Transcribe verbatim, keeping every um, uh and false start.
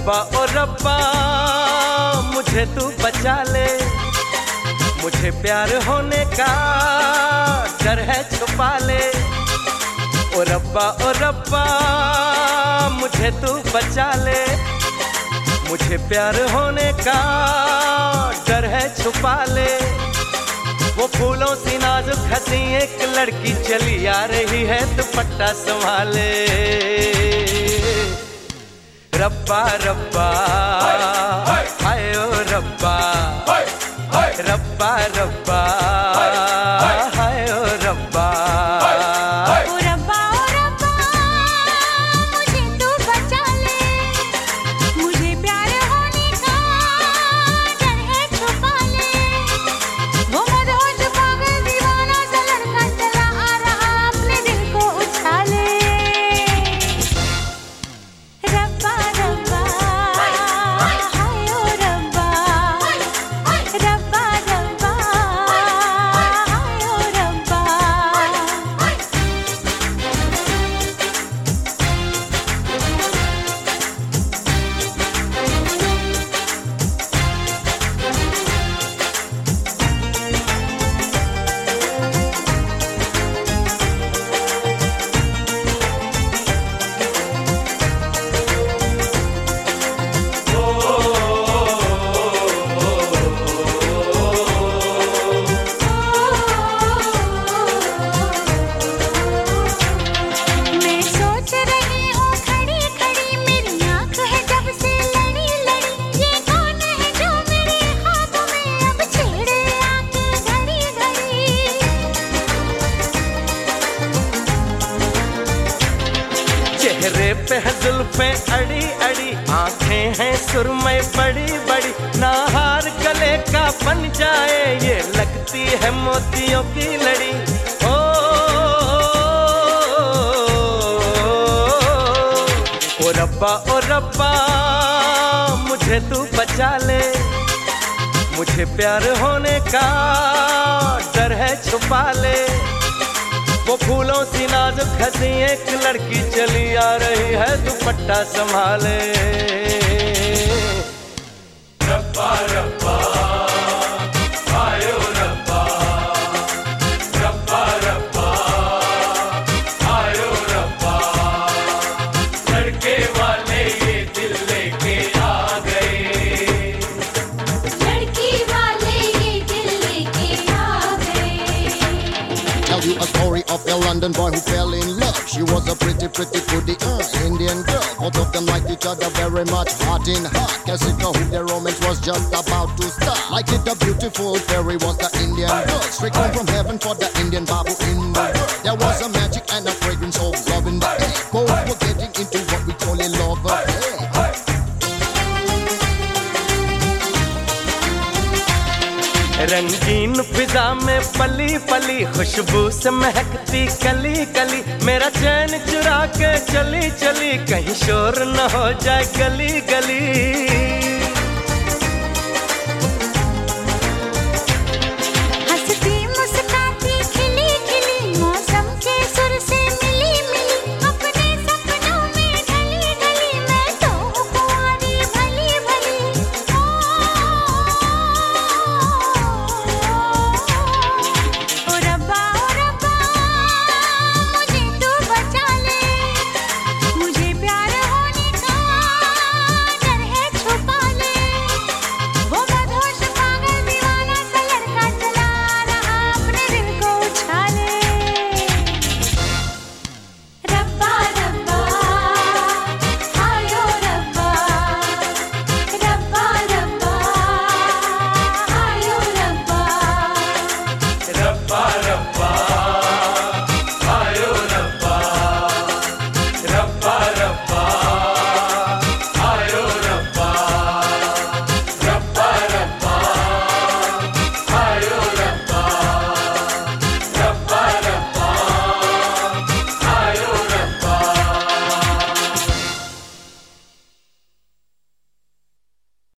रब्बा ओ रब्बा मुझे तू बचा ले, मुझे प्यार होने का डर है छुपा ले। ओ रब्बा ओ रब्बा मुझे तू बचा ले, मुझे प्यार होने का डर है छुपा ले। वो फूलों सी नाजुक हंसी एक लड़की चली आ रही है, दुपट्टा संभाले। रब्बा रब्बा हाय ओ रब्बा, रब्बा रब्बा हाय ओ रब्बा। ओ रब्बा ओ रब्बा मुझे तू बचा ले, मुझे प्यार होने का डर है छुपा ले। वो मदहोश पागल दीवाना सा लड़का चला आ रहा, अपने दिल को उछाले। रब्बा रब्बा हाय ओ रब्बा, रब्बा रब्बा हाय ओ रब्बा। मैं सोच रही हूँ खड़ी खड़ी, मेरी आँख है जब से लड़ी लड़ी। ये कौन है जो मेरे ख्वाब में अब छेड़े आके घड़ी घड़ी। चेहरे पे है जुल्फें अड़ी अड़ी, आंखें हैं सुरमई बड़ी बड़ी। ना हार गले का बन जाए, ये लगती है मोतियों की लड़ी। ओ, ओ रब्बा ओ रब्बा मुझे तू बचा ले, मुझे प्यार होने का डर है छुपा ले। वो फूलों सी नाजुक हंसी एक लड़की चली आ रही है, दुपट्टा संभाले। रब्बा रब्बा हाय ओ रब्बा, रब्बा रब्बा हाय ओ रब्बा। लड़के वाले ये दिल लेके आ गए, लड़की वाले ये दिल लेके आ गए। Tell you a story of a London boy who fell in love. She was a pretty, pretty goody uh, Indian girl. Both of them liked each other very much, heart in heart. Casita who their romance was just about to start. Like it, the beautiful fairy was the Indian girl. Straight home from heaven for the Indian Babu in the world. There was a magic and a fragrance of love in the air. Both were getting into what we call a love affair. रंगीन फिजा में पली पली, खुशबू से महकती कली कली। मेरा चैन चुरा के चली चली, कहीं शोर न हो जाए गली गली।